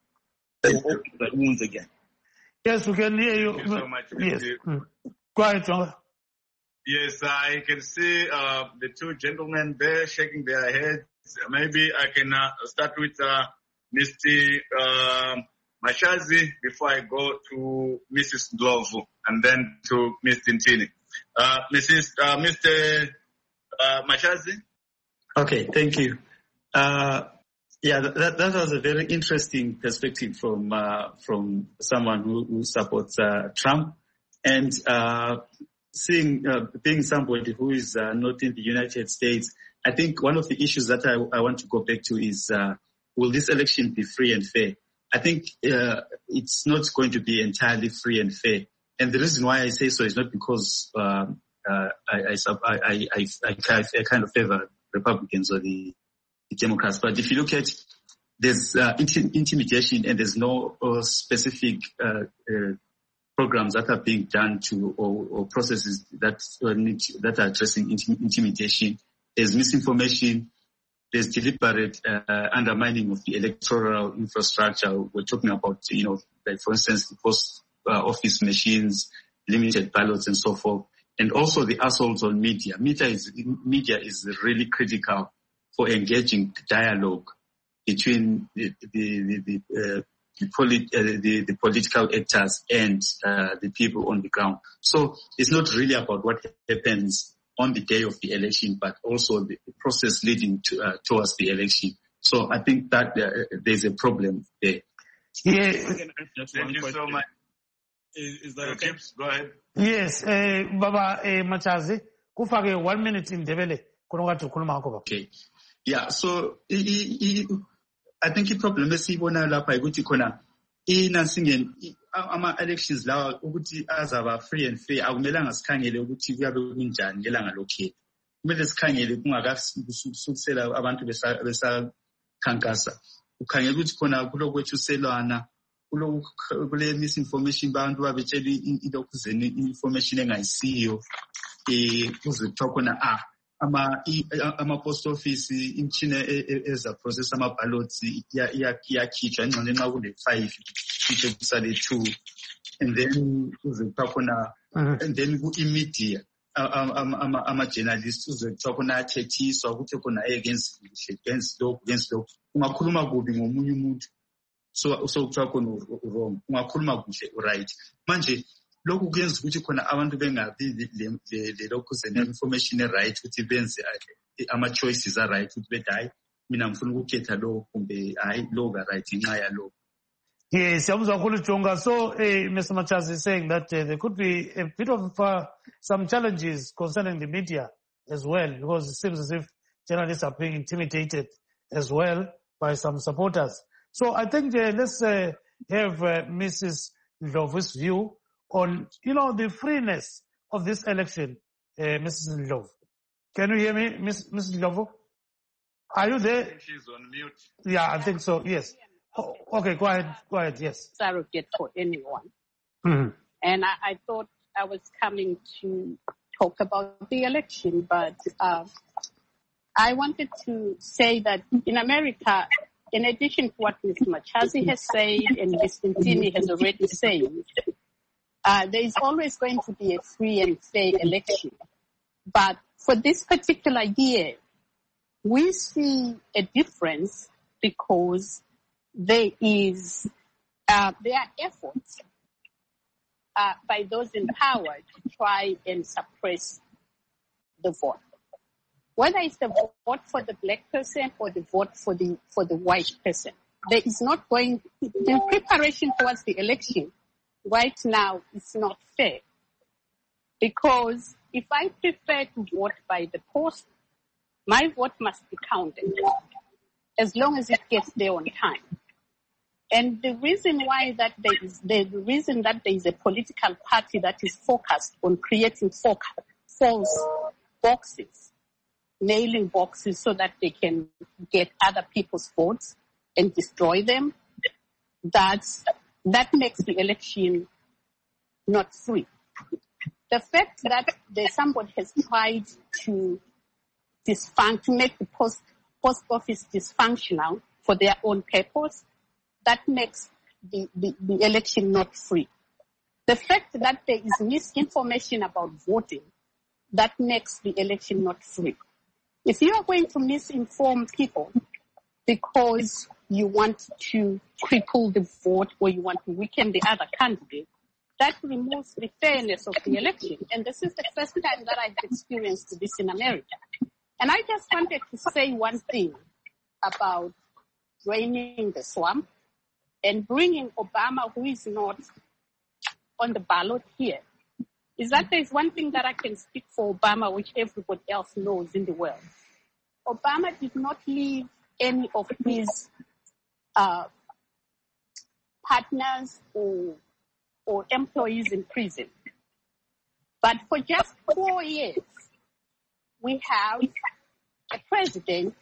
or opens that wounds again. Yes, we can hear you. Thank you so much. Yes. Mm. Go ahead, John. Yes, I can see uh, the two gentlemen there shaking their heads. Maybe I can uh, start with uh, Mister Uh, Mashazi before I go to Missus Ndlovu and then to Miz Tintini. Uh, Missus Uh, Mister Uh, Mashazi? Okay, thank you. Uh, yeah, that, that was a very interesting perspective from uh, from someone who, who supports uh, Trump, and uh, seeing uh, being somebody who is uh, not in the United States. I think one of the issues that I, I want to go back to is, uh, will this election be free and fair? I think uh, it's not going to be entirely free and fair. And the reason why I say so is not because um, uh, I, I, I, I, I, I kind of favor Republicans or the, the Democrats. But if you look at, there's uh, inti- intimidation and there's no uh, specific uh, uh, programs that are being done to or, or processes that, uh, need to, that are addressing intim- intimidation. There's misinformation. There's deliberate uh, undermining of the electoral infrastructure. We're talking about, you know, like for instance, the post uh, office machines, limited ballots, and so forth. And also the assaults on media. Media is, media is really critical for engaging dialogue between the, the, the, the, uh, the, polit, uh, the, the political actors and uh, the people on the ground. So it's not really about what happens on the day of the election, but also the process leading to, uh, towards the election. So I think that uh, there's a problem there. Yeah. Thank you so much. Is, is that okay? Go ahead. Yes, uh, Baba uh, Machazi, kufake one minute in Ndebele, kunongatu kuluma hakoba. Okay. Yeah, so I, I, I think the problem is ibona lapha ukuthi khona inansingen ama elections lawa ukuthi azaba free and fair akumelanga sikhangele ukuthi kuyabe kunjani ngelanga lokhe. Kumele sikhangele kungakasukusela abantu besa besa khankasa. Ukhangela ukuthi khona kulokwethuselwana kule misinformation bantu babetshela ilokuzeni information engayisiyo eh kuze kuthiwa khona ah ama ama post office imchine eza process ama ballots iyakhitshwa ngcono nxa kule five ithi kusale two and then kuze kuthiwa khona and then ku media ama ama journalists kuze kuthiwa khona athethiswa ukuthi khona against against lo against lo ungakhuluma kubi ngomunye umuntu so so kuthiwa khona wrong ungakhuluma kuhle right manje lokhu kuyenza ukuthi khona abantu bengabi le lokhu zene information right ukuthi benze ama choices are right ukuthi bedayi mina ngifuna ukukhetha lo kumbe hayi lo ga right inxa ya lo. Yes, siyabuzwa kakhulu Jonga. So uh, Mister Machazi is saying that uh, there could be a bit of uh, some challenges concerning the media as well, because it seems as if journalists are being intimidated as well by some supporters. So I think uh, let's uh, have uh, Missus Ndlovu's view on, you know, the freeness of this election. Uh, Missus Ndlovu, can you hear me, Miss Missus Ndlovu? Are you there? I think she's on mute. Yeah, I think so. Yes. Oh, okay, go ahead. Go ahead. Yes. Surrogate for anyone. Mm-hmm. And I, I thought I was coming to talk about the election, but uh, I wanted to say that in America, in addition to what Mister Machazi has said and Mister Ntini has already said, uh, there is always going to be a free and fair election. But for this particular year, we see a difference because there is uh, there are efforts uh, by those in power to try and suppress the vote. Whether it's the vote for the black person or the vote for the for the white person, there is not going. The preparation towards the election right now is not fair, because if I prefer to vote by the post, my vote must be counted as long as it gets there on time. And the reason why that there is the reason that there is a political party that is focused on creating false boxes, mailing boxes so that they can get other people's votes and destroy them, that's, that makes the election not free. The fact that there, somebody has tried to disfun- to make the post, post office dysfunctional for their own purpose, that makes the, the, the election not free. The fact that there is misinformation about voting, that makes the election not free. If you are going to misinform people because you want to cripple the vote or you want to weaken the other candidate, that removes the fairness of the election. And this is the first time that I've experienced this in America. And I just wanted to say one thing about draining the swamp and bringing Obama, who is not on the ballot here, is that there's one thing that I can speak for Obama, which everybody else knows in the world. Obama did not leave any of his uh, partners or, or employees in prison. But for just four years, we have a president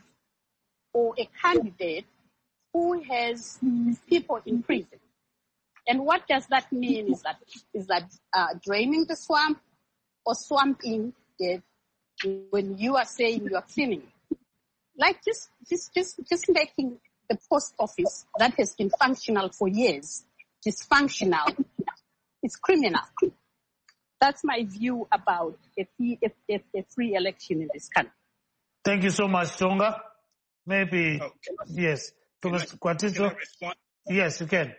or a candidate who has people in prison. And what does that mean? Is that is that uh, draining the swamp or swamping it when you are saying you are cleaning it? Like just just just just making the post office that has been functional for years dysfunctional. It's criminal. That's my view about a free, a, a, a free election in this country. Thank you so much, Tonga. Maybe, oh, can I, yes. Can I, can I respond? Yes, you can.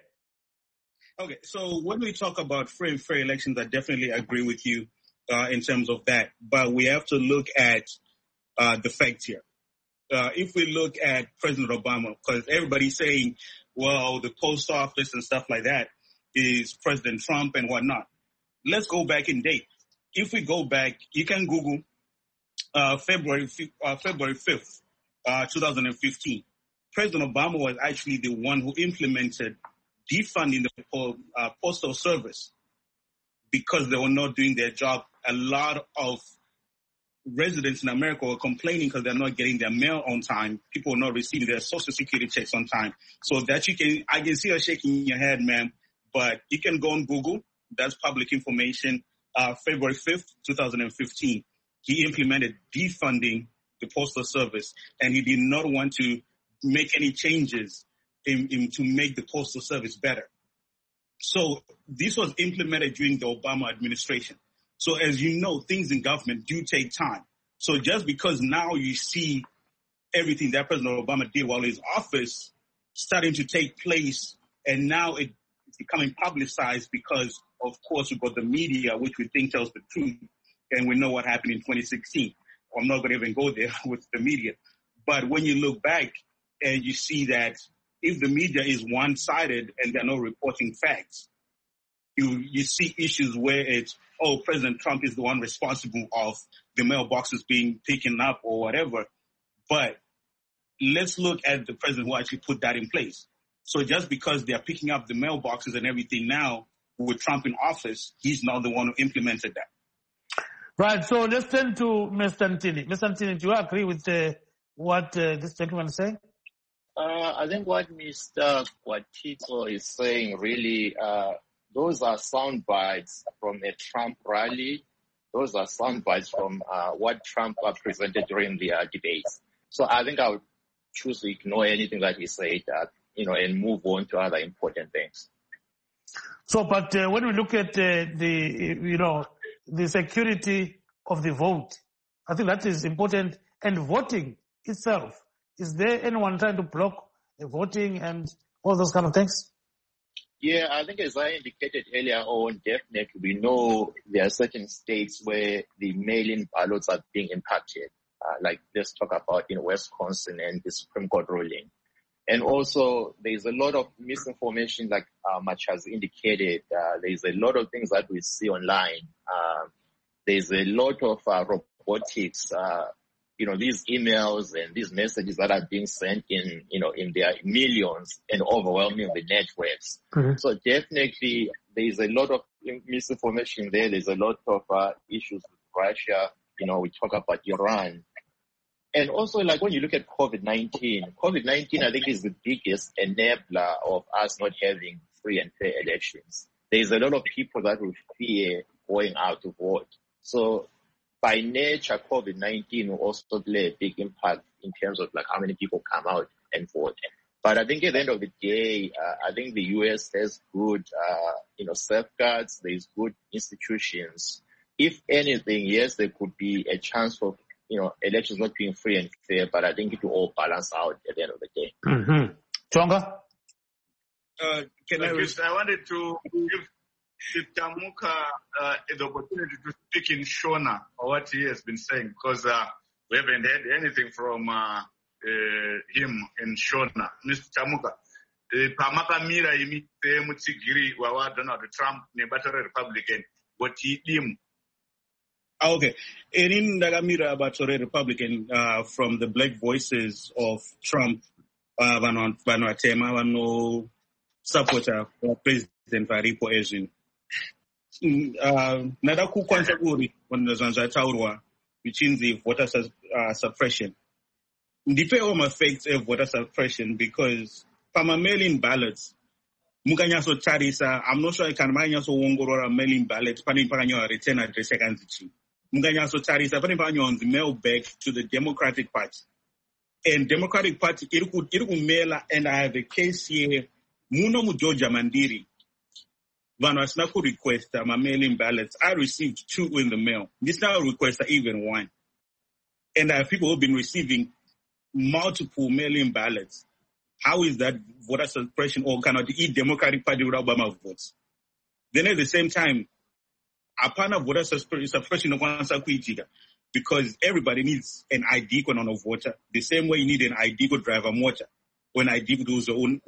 Okay, so when we talk about free and fair elections, I definitely agree with you uh, in terms of that. But we have to look at uh, the facts here. Uh, if we look at President Obama, because everybody's saying, well, the post office and stuff like that is President Trump and whatnot. Let's go back in date. If we go back, you can Google uh, February uh, February fifth, uh, twenty fifteen. President Obama was actually the one who implemented defunding the uh, postal service because they were not doing their job. A lot of residents in America were complaining because they're not getting their mail on time. People are not receiving their social security checks on time. So that you can, I can see her shaking your head, ma'am, but you can go on Google. That's public information. Uh, February fifth, twenty fifteen, he implemented defunding the postal service, and he did not want to make any changes in, in to make the postal service better. So this was implemented during the Obama administration. So as you know, things in government do take time. So just because now you see everything that President Obama did while in his office starting to take place, and now it's becoming publicized because, of course, we've got the media, which we think tells the truth, and we know what happened in twenty sixteen. I'm not going to even go there with the media. But when you look back and you see that if the media is one-sided and they're not reporting facts, you you see issues where it's, oh, President Trump is the one responsible of the mailboxes being taken up or whatever. But let's look at the president who actually put that in place. So just because they're picking up the mailboxes and everything now with Trump in office, he's not the one who implemented that. Right. So let's turn to Mister Ntini. Mister Ntini, do you agree with uh, what uh, this gentleman is saying? Uh, I think what Mister Gwatitso is saying really, uh, those are sound bites from a Trump rally. Those are sound bites from uh, what Trump uh, presented during the uh, debates. So I think I would choose to ignore anything that he said, uh, you know, and move on to other important things. So, but uh, when we look at uh, the, you know, the security of the vote, I think that is important. And voting itself, is there anyone trying to block the voting and all those kind of things? Yeah, I think as I indicated earlier on, definitely we know there are certain states where the mail-in ballots are being impacted. Uh, like let's talk about in Wisconsin and the Supreme Court ruling. And also there's a lot of misinformation like uh, Much has indicated. Uh, there's a lot of things that we see online. Uh, there's a lot of uh, robotics, uh, you know, these emails and these messages that are being sent in, you know, in their millions and overwhelming the networks. Mm-hmm. So definitely there's a lot of misinformation there. There's a lot of uh, issues with Russia. You know, we talk about Iran. And also, like, when you look at COVID nineteen, COVID nineteen, I think, is the biggest enabler of us not having free and fair elections. There's a lot of people that will fear going out to vote. So by nature, COVID nineteen will also play a big impact in terms of, like, how many people come out and vote. But I think at the end of the day, uh, I think the U S has good, uh, you know, safeguards. There's good institutions. If anything, yes, there could be a chance for, you know, elections not being free and fair, but I think it will all balance out at the end of the day. Mm-hmm. Tonga? Uh, can I, res- I wanted to give Tamuka uh, the opportunity to speak in Shona or what he has been saying, because uh, we haven't heard anything from uh, uh, him in Shona. Mister Tamuka, pamakamira imite mutsigiri wa Donald Trump nebatore Republican, but he dim. Okay. In Dagamira Batore Republican, uh, from the black voices of Trump, uh, Vano Atema, Vano supporter of President Varipo Ezin. Nadaku Kwantaguri, when the Zanza Taurwa, which is the voter uh, suppression. Depend on my facts of voter suppression because from a mail-in ballots, Mukanyaso Charisa, I'm not sure I can manage so wongoro mail-in ballots, Panin Panyo return address against the Mukanyaso Charisa, Panin Panyo on the mail back to the Democratic Party. And Democratic Party, Irku Irku Mela, and I have a case here, Muno Mujoja Mandiri. vanhu vasina kurequesta ma-mail-in ballots. I received two in the mail. This now requesta even one. And there are people who have been receiving multiple mail-in ballots. How is that voter suppression, or cannot the Democratic Party with Obama votes? Then at the same time, apana voter suppression because everybody needs an I D when on a voter. The same way you need an I D to drive a motor. When I D goes on,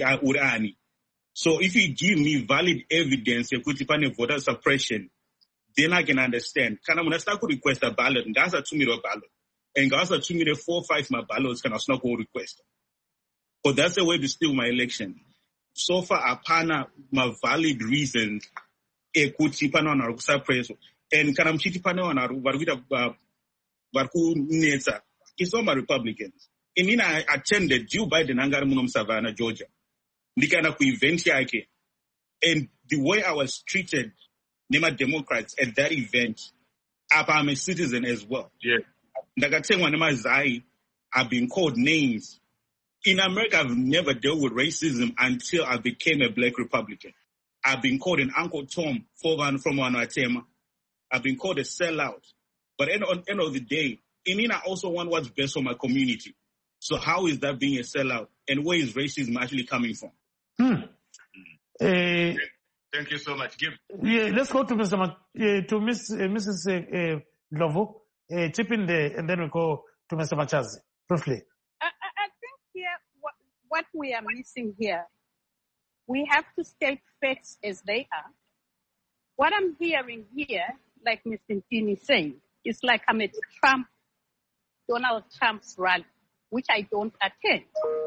so if you give me valid evidence you put upon a voter suppression, then I can understand. Can I start to request a ballot? And that's a two meter ballot. And that's a two meter four five my ballots can I not go request. But that's the way to steal my election. So far, apana my valid reasons e kuti pana na suppress. And can I chiti pana na varvita varku neta. It's all my Republicans. And then I attended Joe Biden Angaramunum Savannah, Georgia. Nikana ku event yake. And the way I was treated, Nema Democrats at that event, I'm a citizen as well. Yeah. Ndakatengwa nema zai, I've been called names. In America, I've never dealt with racism until I became a black Republican. I've been called an Uncle Tom from Wanatema. I've been called a sellout. But at the end of the day, I also want what's best for my community. So how is that being a sellout? And where is racism actually coming from? Hmm. Uh, Thank you so much. Give. Yeah, let's go to Mister Ma- uh, to Miss uh, Missus Uh, uh, Lovo. Uh, chip in there, and then we go to Mister Machazi. Briefly. I, I think here what, what we are missing here, we have to state facts as they are. What I'm hearing here, like Mister Ntini saying, is like I'm at Trump, Donald Trump's rally, which I don't attend.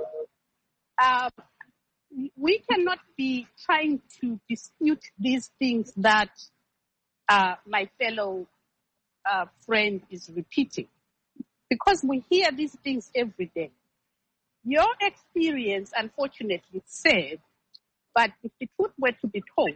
Uh, we cannot be trying to dispute these things that uh, my fellow uh, friend is repeating, because we hear these things every day. Your experience, unfortunately, said, but if the truth were to be told,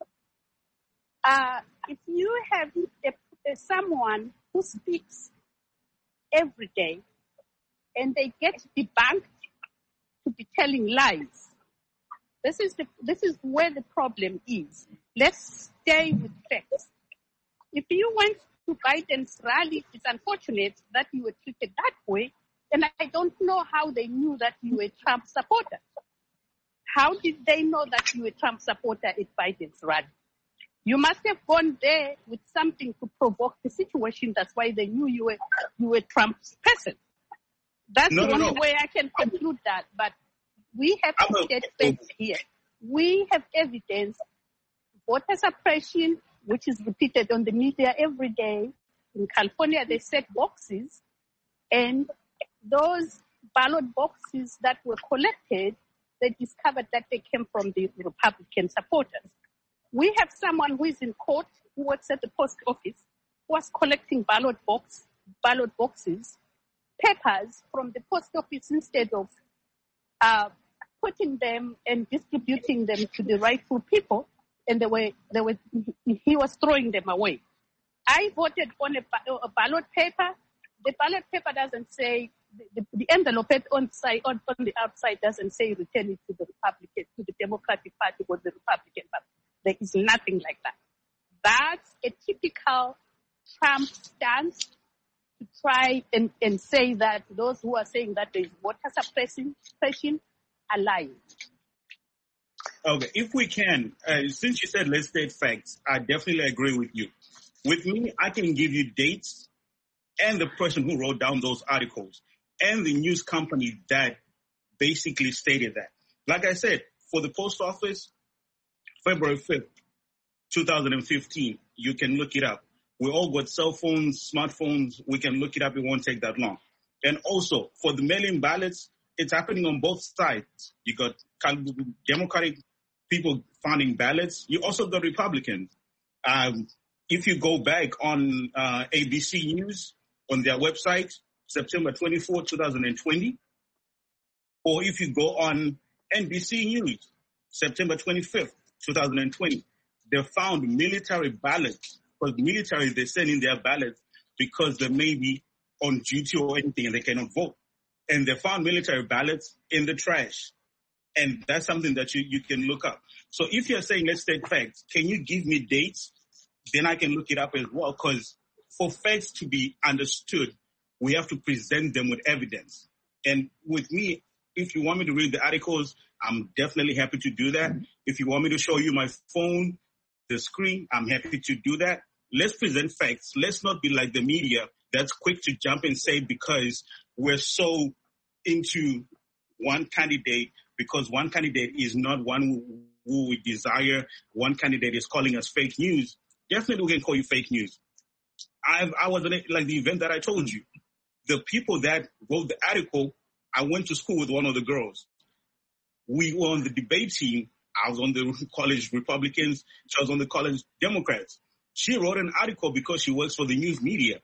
uh, if you have a, a, someone who speaks every day and they get debunked to be telling lies, this is the, this is where the problem is. Let's stay with facts. If you went to Biden's rally, it's unfortunate that you were treated that way, and I don't know how they knew that you were a Trump supporter. How did they know that you were a Trump supporter at Biden's rally? You must have gone there with something to provoke the situation. That's why they knew you were you were Trump's person. That's no, the no, only no. way I can conclude that. But we have to get facts here. We have evidence, voter suppression, which is repeated on the media every day. In California, they set boxes, and those ballot boxes that were collected, they discovered that they came from the Republican supporters. We have someone who is in court, who works at the post office, who was collecting ballot box, ballot boxes, papers from the post office instead of uh, putting them and distributing them to the rightful people, and they were, they were, he was throwing them away. I voted on a, a ballot paper. The ballot paper doesn't say, the, the envelope on, side, on, on the outside doesn't say return it to the Republican, to the Democratic Party or the Republican Party. There is nothing like that. That's a typical Trump stance to try and, and say that those who are saying that there is voter suppression are lying. Okay, if we can, uh, since you said let's state facts, I definitely agree with you. With me, I can give you dates and the person who wrote down those articles and the news company that basically stated that. Like I said, for the post office, February fifth, twenty fifteen, you can look it up. We all got cell phones, smartphones. We can look it up. It won't take that long. And also, for the mail-in ballots, it's happening on both sides. You got Democratic people finding ballots. You also got Republicans. Um, if you go back on uh, A B C News, on their website, September twenty-fourth, twenty twenty, or if you go on N B C News, September twenty-fifth, twenty twenty, they found military ballots, because military, they send in their ballots because they may be on duty or anything and they cannot vote. And they found military ballots in the trash. And that's something that you, you can look up. So if you're saying, let's take facts, can you give me dates? Then I can look it up as well. Because for facts to be understood, we have to present them with evidence. And with me, if you want me to read the articles, I'm definitely happy to do that. If you want me to show you my phone, the screen, I'm happy to do that. Let's present facts. Let's not be like the media that's quick to jump and say because we're so into one candidate, because one candidate is not one who, who we desire. One candidate is calling us fake news. Definitely we can call you fake news. I've, I was in like the event that I told you. The people that wrote the article, I went to school with one of the girls. We were on the debate team. I was on the college Republicans. She was on the college Democrats. She wrote an article because she works for the news media.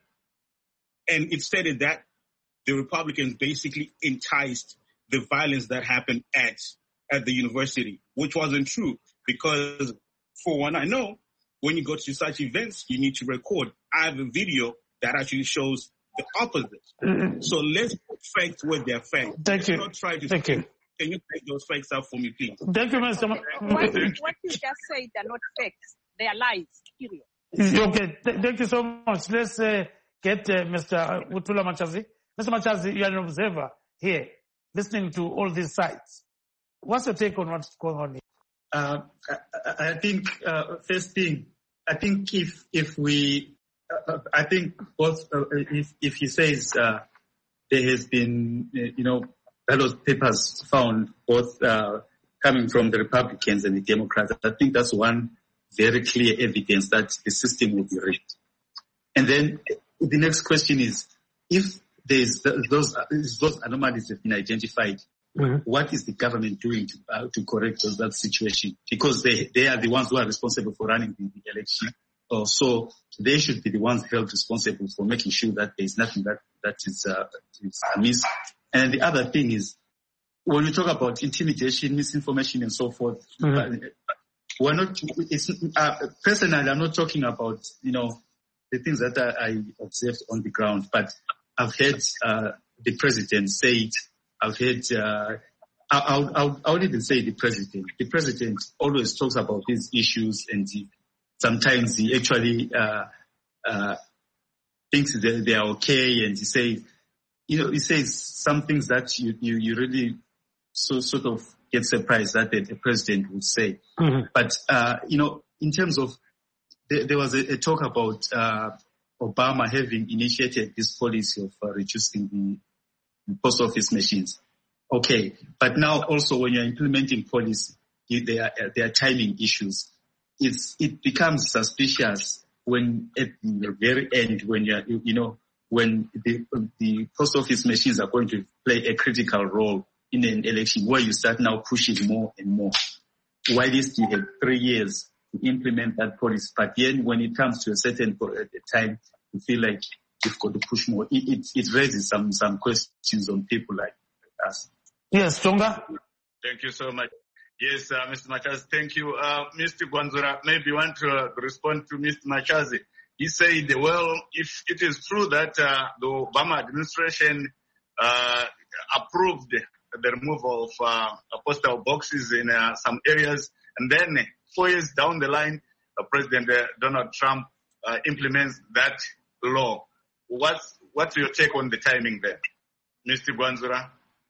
And it stated that the Republicans basically enticed the violence that happened at, at the university, which wasn't true. Because for one, I know when you go to such events, you need to record. I have a video that actually shows the opposite. Mm-hmm. So let's put facts where they're facts. Thank let's you. Not try to Thank say, you. Can you take those facts out for me, please? Thank you, Mister Ma- what, what you just said are not facts. They are lies, period. Okay, Th- thank you so much. Let's uh, get uh, Mister Utula Machazi. Mister Machazi, you are an observer here, listening to all these sides. What's your take on what's going on here? Uh, I, I think, uh, first thing, I think if if we, uh, I think both, uh, if, if he says uh, there has been, uh, you know, ballot papers found both uh, coming from the Republicans and the Democrats, I think that's one very clear evidence that the system will be rigged. And then the next question is, if there's those those anomalies have been identified, mm-hmm. what is the government doing to uh, to correct those, that situation? Because they they are the ones who are responsible for running the, the election. Uh, so they should be the ones held responsible for making sure that there is nothing that that is, uh, is amiss. And the other thing is, when we talk about intimidation, misinformation, and so forth, mm-hmm. uh, we're not. It's uh, personally, I'm not talking about you know the things that I, I observed on the ground, but I've heard uh, the president say it. I've heard. Uh, I, I, I would even say the president. The president always talks about these issues, and he, sometimes he actually uh, uh, thinks that they are okay, and he says, you know, he says some things that you you, you really so sort of get surprised that the, the president would say. Mm-hmm. But uh, you know, in terms of there, there was a, a talk about uh, Obama having initiated this policy of uh, reducing the, the post office machines. Okay, but now also when you're implementing policy, you, there are there are timing issues. It's it becomes suspicious when at the very end, when you're you, you know when the the post office machines are going to play a critical role in an election, where you start now pushing more and more. Why this you have three years to implement that policy, but then when it comes to a certain time, you feel like you've got to push more. It, it, it raises some some questions on people like us. Yes, Tonga. Thank you so much. Yes, uh, Mister Machazi, thank you. Uh, Mister Gwanzura, maybe you want to uh, respond to Mister Machazi. He said, well, if it is true that uh, the Obama administration uh, approved the removal of uh, postal boxes in uh, some areas, and then four years down the line, uh, President uh, Donald Trump uh, implements that law. What's what's your take on the timing there, Mister Gwanzura?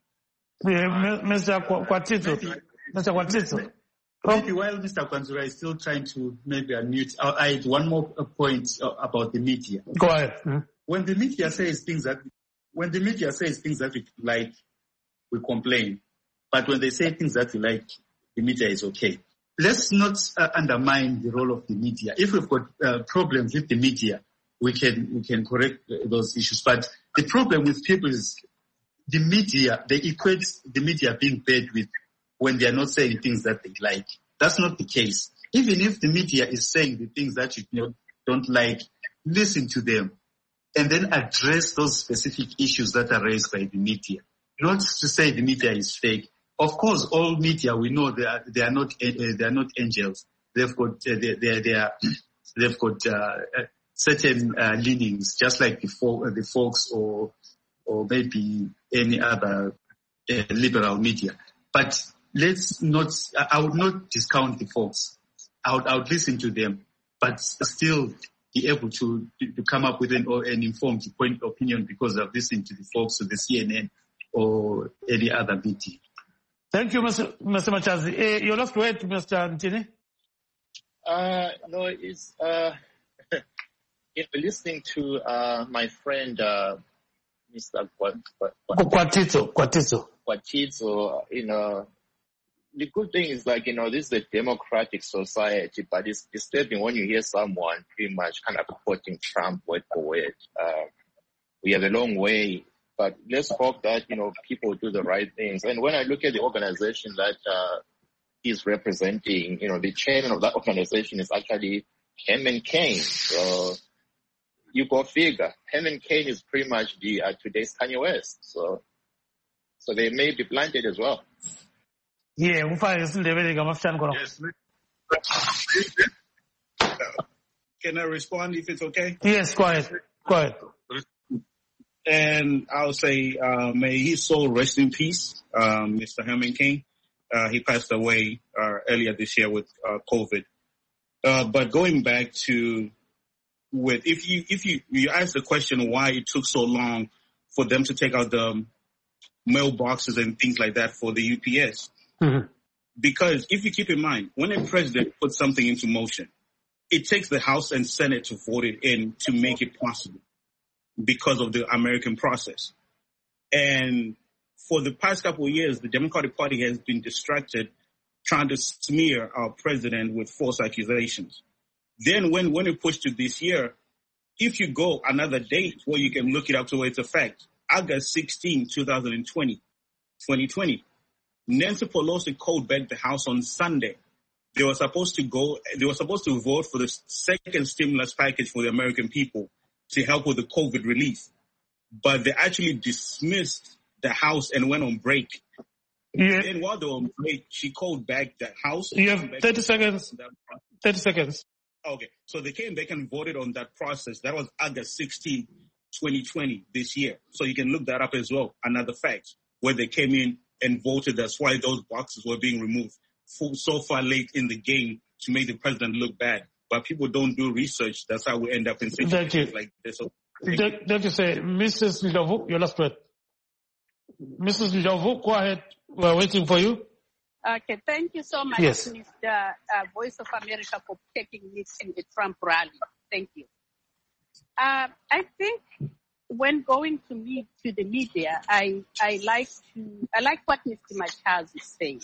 Yeah, Mister Kwatito. Mister Kwatito. Maybe while Mister Gwanzura is still trying to maybe unmute, I had one more point about the media. Go ahead. Mm-hmm. When the media says things that, when the media says things that we like, we complain. But when they say things that we like, the media is okay. Let's not uh, undermine the role of the media. If we've got uh, problems with the media, we can we can correct uh, those issues. But the problem with people is the media, they equate the media being bad with when they are not saying things that they like. That's not the case. Even if the media is saying the things that you don't like, listen to them and then address those specific issues that are raised by the media. Not to say the media is fake. Of course, all media, we know they are, they are not uh, they are not angels. They've got uh, they, they, they are they've got uh, certain uh, leanings, just like the folk, uh, the Fox or or maybe any other uh, liberal media. But let's not, I would not discount the folks. I would, I would listen to them, but still be able to, to come up with an, an informed point of opinion because I've listened to the folks of the C N N or any other media. Thank you, Mister Mister Machazi. Uh, your last word, Mister Ntini? Uh, no, it's, uh, listening to, uh, my friend, uh, Mister Kwatizo, Kwatizo. Kwatizo, you know, the good thing is like, you know, this is a democratic society, but it's disturbing when you hear someone pretty much kind of quoting Trump word for word. Uh, we have a long way, but let's hope that, you know, people do the right things. And when I look at the organization that, uh, he's representing, you know, the chairman of that organization is actually Herman Cain. So you go figure. Herman Cain is pretty much the, uh, today's Kanye West. So, so they may be blinded as well. Yeah, yes. Can I respond if it's okay? Yes, go ahead. Go ahead. And I'll say, uh, may his soul rest in peace, um, Mister Herman Cain. Uh, he passed away uh, earlier this year with uh, COVID. Uh, but going back to with, if you if you you ask the question why it took so long for them to take out the mailboxes and things like that for the U P S. Mm-hmm. Because if you keep in mind, when a president puts something into motion, it takes the House and Senate to vote it in to make it possible because of the American process. And for the past couple of years, the Democratic Party has been distracted trying to smear our president with false accusations. Then when, when it pushed to this year, if you go another date where you can look it up to its effect, August sixteenth, twenty twenty, twenty twenty, Nancy Pelosi called back the House on Sunday. They were supposed to go, they were supposed to vote for the second stimulus package for the American people to help with the COVID relief. But they actually dismissed the House and went on break. Yeah. Then while they were on break, she called back the House. You have thirty seconds. thirty seconds. Okay. So they came back and voted on that process. That was August sixteenth, twenty twenty, this year. So you can look that up as well. Another fact where they came in and voted. That's why those boxes were being removed so far late in the game to make the president look bad. But people don't do research. That's how we end up in situations like this. So, Thank you, say, Missus Ndlovu, your last word. Missus Ndlovu, go ahead. We're waiting for you. Okay, thank you so much, yes. Mister Uh, Voice of America, for taking me in the Trump rally. Thank you. Uh, I think when going to meet to the media, I I like to I like what Mister Machazi is saying.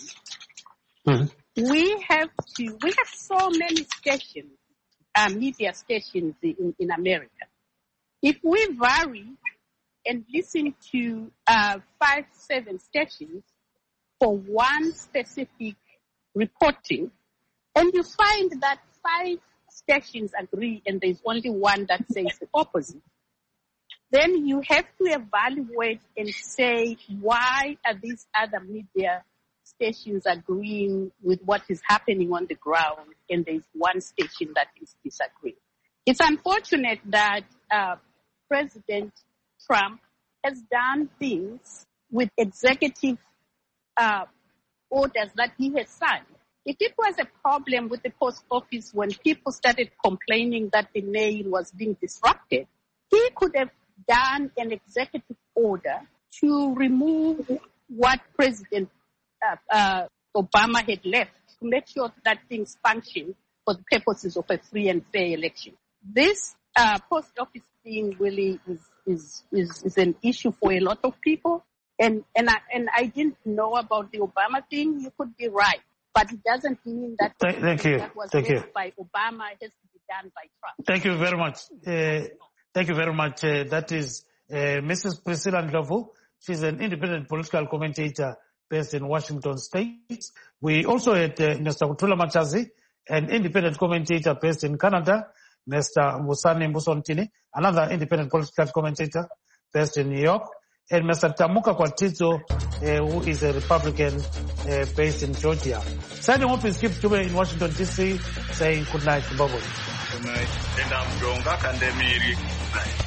Mm-hmm. We have to we have so many stations, uh, media stations in, in America. If we vary and listen to uh, five, seven stations for one specific reporting, and you find that five stations agree and there's only one that says the opposite, then you have to evaluate and say, why are these other media stations agreeing with what is happening on the ground and there's one station that is disagreeing? It's unfortunate that uh, President Trump has done things with executive uh, orders that he has signed. If it was a problem with the post office when people started complaining that the mail was being disrupted, he could have done an executive order to remove what President uh, uh, Obama had left to make sure that things function for the purposes of a free and fair election. This uh, post office thing really is, is, is, is an issue for a lot of people. And, and, I, and I didn't know about the Obama thing. You could be right. But it doesn't mean that thank, thank you. that was thank done you. by Obama has to be done by Trump. Thank you very much. Uh, thank you very much. Uh, that is uh, Missus Priscilla Ndlovu. She's an independent political commentator based in Washington State. We also had uh, Mister Kutula Machazi, an independent commentator based in Canada. Mister Musani Mbusontini, another independent political commentator based in New York. And Mister Tamuka Kwatizo, uh, who is a Republican uh, based in Georgia. Signing off is Skip Chube in Washington, D C, saying good night to Bobo. Good night. And I'm Donga Kandemiri. Good night.